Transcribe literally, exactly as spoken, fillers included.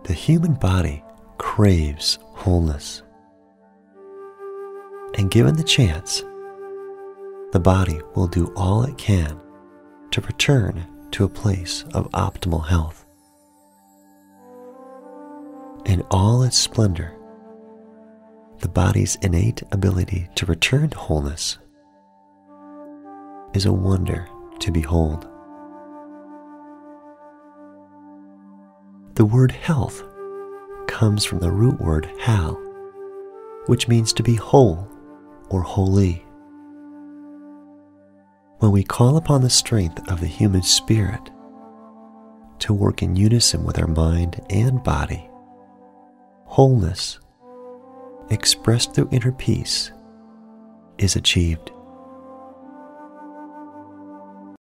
The human body craves wholeness. And given the chance, the body will do all it can to return to a place of optimal health. In all its splendor, the body's innate ability to return to wholeness is a wonder to behold. The word health comes from the root word hal, which means to be whole or holy. When we call upon the strength of the human spirit to work in unison with our mind and body, wholeness, expressed through inner peace, is achieved.